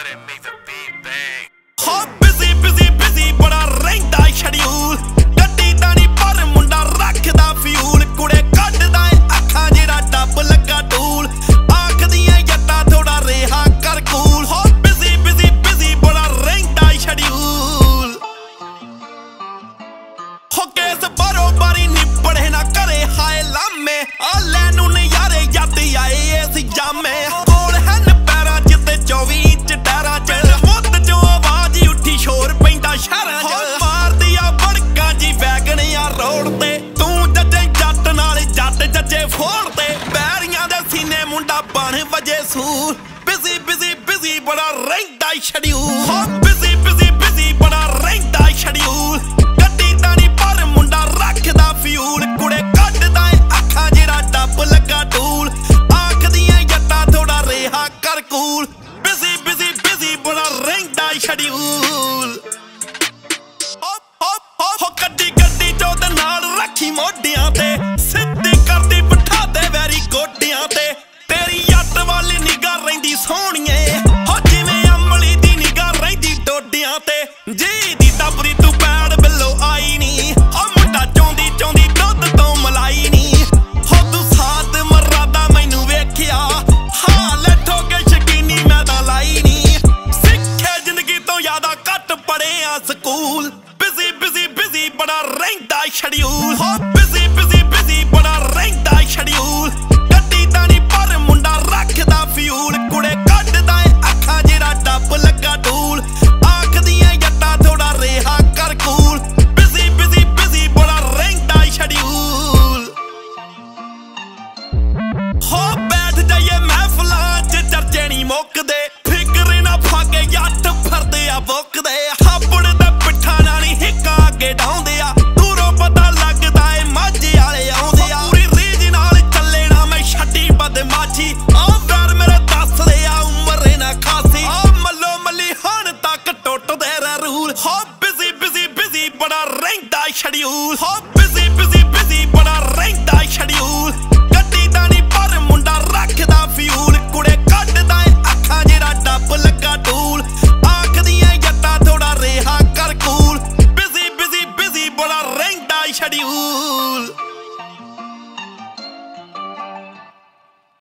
couldn't make the beat bang. हो busy बड़ा रहिंदा शेड्यूल गड्डी दा नी पर मुंडा रखदा फ्यूल कुड़े कड्डदा ए अखां जेड़ा डब लगा टूल आखदियां जट्टा थोड़ा रेहा कर कूल हो busy बड़ा रहिंदा शेड्यूल हो केस बरोबारी निपड़े ना करे हाय लामे आ लैनू नज़ारे जद आए इस जामे कोल है पैरां जिते 24 इंच टैरां च मुद्द चो आवाज उठी शोर पैंदा शहरां च मारदी आ बड़कां जी वैगन आ रोड ते तू जज्जे जट नाल जट जज्जे फोड़ ते बैरियां दे सीने मुंडा बन वजे सूर busy बड़ा रहिंदा शेड्यूल हो busy बड़ा रहिंदा शेड्यूल गड्डी दा नी पर मुंडा रखदा फ्यूल कुड़े कड्डदा ए अखां जेड़ा डब लगा टूल आखदियां जट्टा थोड़ा रेहा कर कूल busy बड़ा रहिंदा शेड्यूल हो गड्डी चो ते नाल रखी मोढियां ते सिद्धी करदी बिठा दे वैरी गोडियां ते तेरी जट वाली निगाह रहिंदी सोहणीए हो जिवें अमली दी निगाह रहिंदी डोडियां ते जी दी दबरी तू पैड़ बिल्लो आई नी हो मुंडा चौंदी दुध तो मलाई नी हो तू साथ मर्रादा मैनू वेखिया हाँ लैठो के शकीनी मैं तां लाई नी सिक्खे जिंदगी तो ज्यादा घट पढ़े आ स्कूल busy बड़ा रहिंदा शेड्यूल हो busy बड़ा रहिंदा शेड्यूल गड्डी दा नी पर मुंडा रखदा फ्यूल कुड़े कड्डदा ए अखां जेड़ा डब लगा टूल आखदियां जट्टा थोड़ा रेहा कर कूल busy बड़ा रहिंदा शेड्यूल हो बैठ जाइए महफिलां च चर्चे नी मुकदे फिक्र ना फाके जट फिरदे आ बुकदे हाबड़ दे पिट्ठा नाल नी हिक्कां अगे ढाउंदे आ दूरों पता लगदा ए माझे वाले आउंदे आ पूरी रीज नाल चले ना मैं छड्डी बदमाशी आ वैर मेरे दसदे आ उमर ना खासी आ मल्लो मल्ली हण तक टुटदे रह रूल हो busy बड़ा रहिंदा शेड्यूल हो